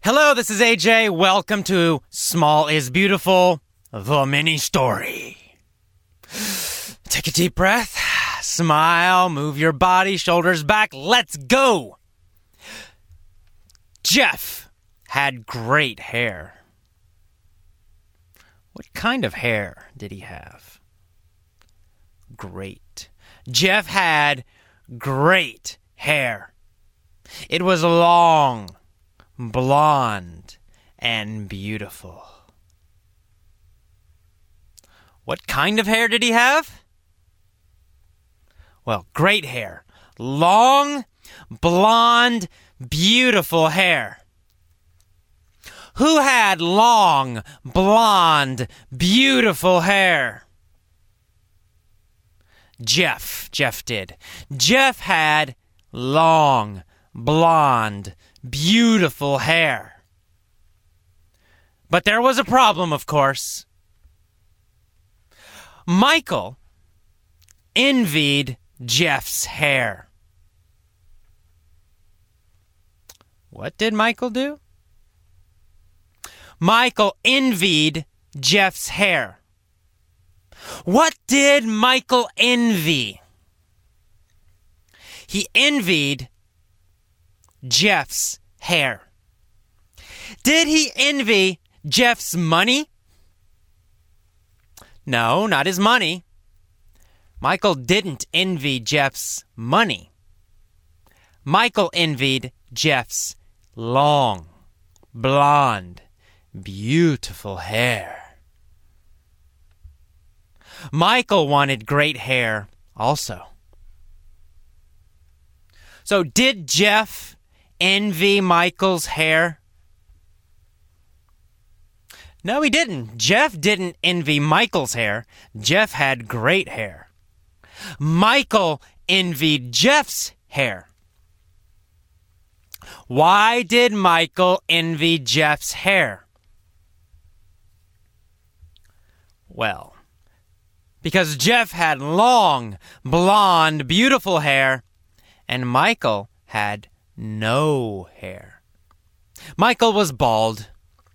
Hello, this is AJ. Welcome to Small is Beautiful, the mini story. Take a deep breath, smile, move your body, shoulders back. Let's go. Jeff had great hair. What kind of hair did he have? Great. Jeff had great hair. It was long, blonde, and beautiful. What kind of hair did he have? Well, great hair. Long, blonde, beautiful hair. Who had long, blonde, beautiful hair? Jeff did. Jeff had long, blonde, beautiful hair. But there was a problem, of course. Michael envied Jeff's hair. What did Michael do? Michael envied Jeff's hair. What did Michael envy? He envied Jeff's hair. Did he envy Jeff's money? No, not his money. Michael didn't envy Jeff's money. Michael envied Jeff's long, blonde, beautiful hair. Michael wanted great hair also. So did Jeff envy Michael's hair? No, he didn't. Jeff didn't envy Michael's hair. Jeff had great hair. Michael envied Jeff's hair. Why did Michael envy Jeff's hair? Well, because Jeff had long, blonde, beautiful hair, and Michael had no hair. Michael was bald.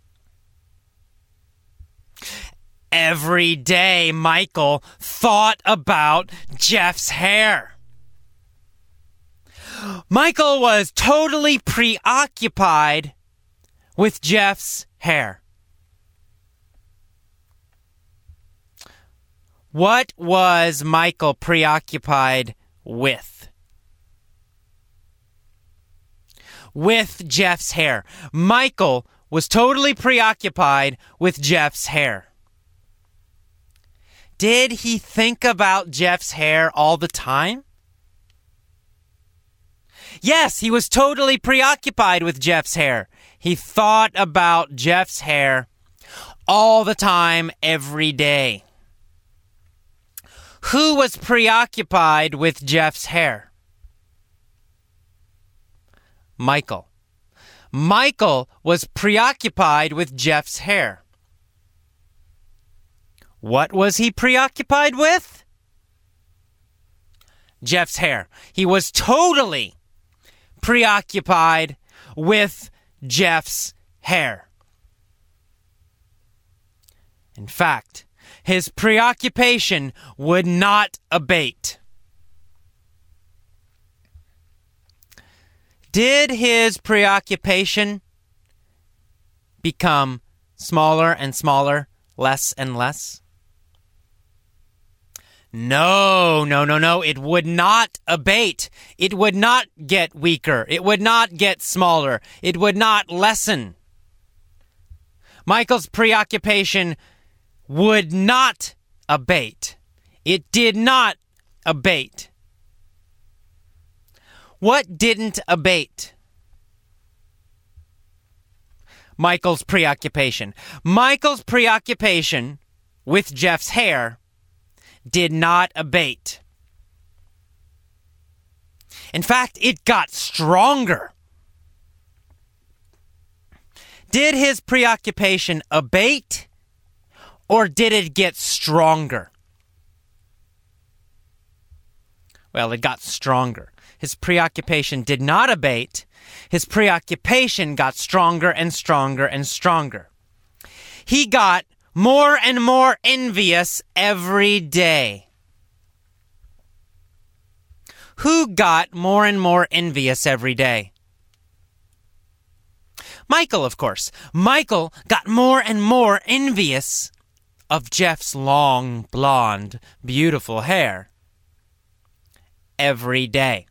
Every day, Michael thought about Jeff's hair. Michael was totally preoccupied with Jeff's hair. What was Michael preoccupied with? With Jeff's hair. Michael was totally preoccupied with Jeff's hair. Did he think about Jeff's hair all the time? Yes, he was totally preoccupied with Jeff's hair. He thought about Jeff's hair all the time, every day. Who was preoccupied with Jeff's hair? Michael. Michael was preoccupied with Jeff's hair. What was he preoccupied with? Jeff's hair. He was totally preoccupied with Jeff's hair. In fact, his preoccupation would not abate. Did his preoccupation become smaller and smaller, less and less? No. It would not abate. It would not get weaker. It would not get smaller. It would not lessen. Michael's preoccupation would not abate. It did not abate. What didn't abate? Michael's preoccupation. Michael's preoccupation with Jeff's hair did not abate. In fact, it got stronger. Did his preoccupation abate, or did it get stronger? Well, it got stronger. his preoccupation did not abate. His preoccupation got stronger and stronger and stronger. He got more and more envious every day. Who got more and more envious every day? Michael, of course. Michael got more and more envious of Jeff's long, blonde, beautiful hair every day.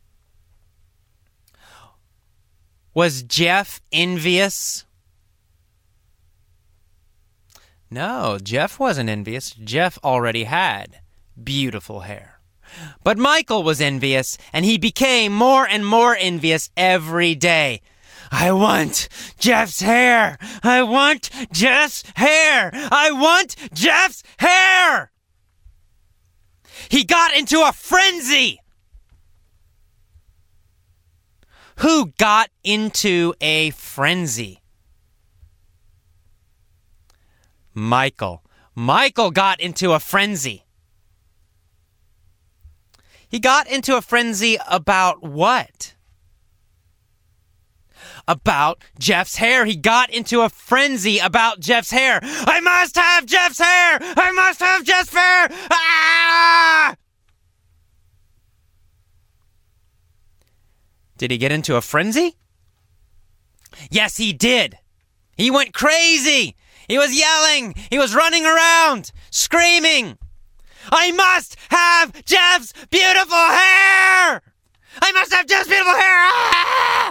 Was Jeff envious? No, Jeff wasn't envious. Jeff already had beautiful hair. But Michael was envious, and he became more and more envious every day. I want Jeff's hair! I want Jeff's hair! I want Jeff's hair! He got into a frenzy! Who got into a frenzy? Michael. Michael got into a frenzy. He got into a frenzy about what? About Jeff's hair. He got into a frenzy about Jeff's hair. I must have Jeff's hair! I must have Jeff's hair! Ah! Did he get into a frenzy? Yes, he did. He went crazy. He was yelling. He was running around, screaming. I must have Jeff's beautiful hair! I must have Jeff's beautiful hair! Ah!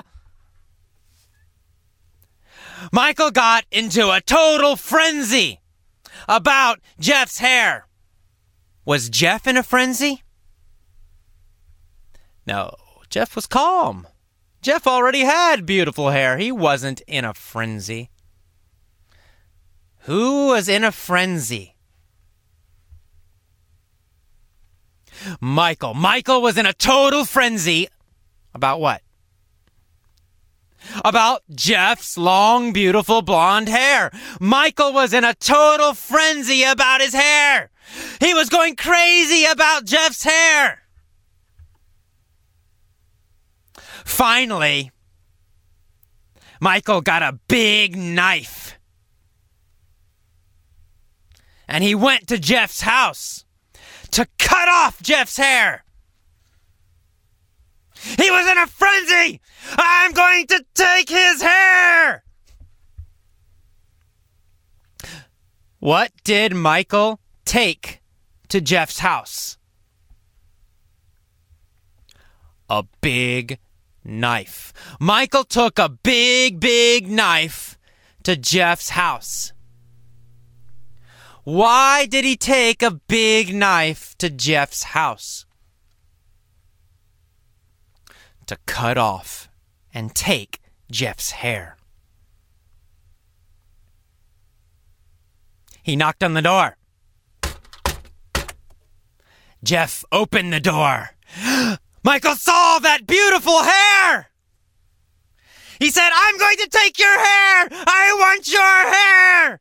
Michael got into a total frenzy about Jeff's hair. Was Jeff in a frenzy? No, Jeff was calm. Jeff already had beautiful hair. He wasn't in a frenzy. Who was in a frenzy? Michael. Michael was in a total frenzy. About what? About Jeff's long, beautiful blonde hair. Michael was in a total frenzy about his hair. He was going crazy about Jeff's hair. Finally, Michael got a big knife. And he went to Jeff's house to cut off Jeff's hair. He was in a frenzy! I'm going to take his hair! What did Michael take to Jeff's house? A big knife. Michael took a big, big knife to Jeff's house. Why did he take a big knife to Jeff's house? To cut off and take Jeff's hair. He knocked on the door. Jeff opened the door. Michael saw that beautiful hair! He said, I'm going to take your hair! I want your hair!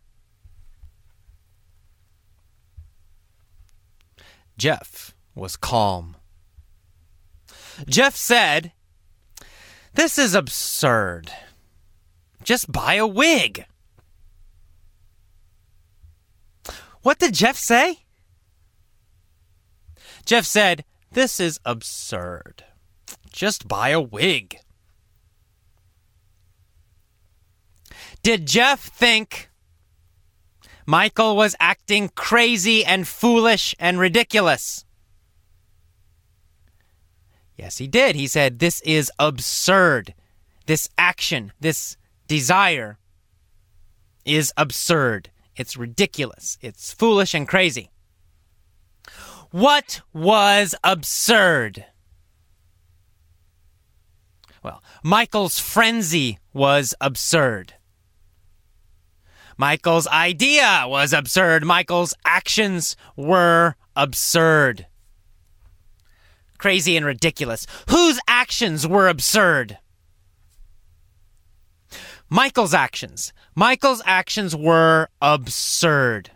Jeff was calm. Jeff said, this is absurd. Just buy a wig. What did Jeff say? Jeff said, this is absurd. Just buy a wig. Did Jeff think Michael was acting crazy and foolish and ridiculous? Yes, he did. He said, this is absurd. This action, this desire is absurd. It's ridiculous. It's foolish and crazy. What was absurd? Well, Michael's frenzy was absurd. Michael's idea was absurd. Michael's actions were absurd. Crazy and ridiculous. Whose actions were absurd? Michael's actions. Michael's actions were absurd.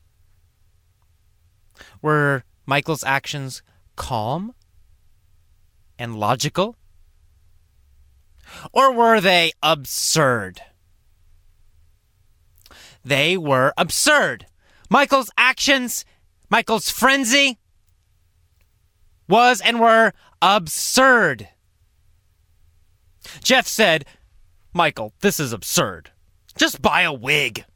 Were Michael's actions calm? and logical? Or were they absurd? They were absurd. Michael's actions, Michael's frenzy was and were absurd. Jeff said, "Michael, this is absurd. Just buy a wig."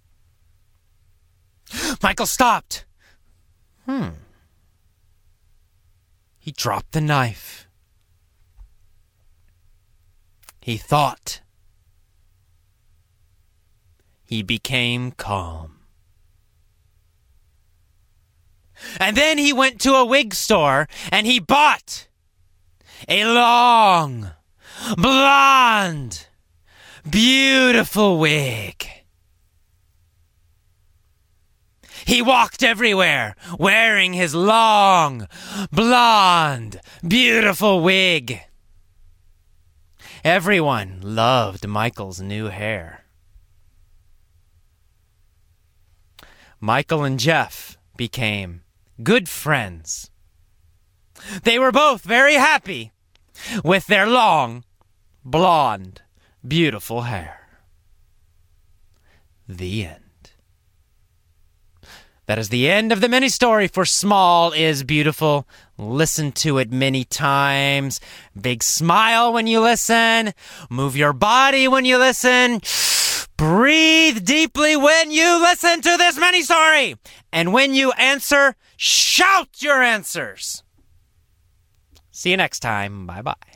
Michael stopped. He dropped the knife. He thought. He became calm. And then he went to a wig store and he bought a long, blonde, beautiful wig. He walked everywhere wearing his long, blonde, beautiful wig. Everyone loved Michael's new hair. Michael and Jeff became good friends. They were both very happy with their long, blonde, beautiful hair. The end. That is the end of the mini story for Small is Beautiful. Listen to it many times. Big smile when you listen. Move your body when you listen. Breathe deeply when you listen to this mini story. And when you answer, shout your answers. See you next time. Bye-bye.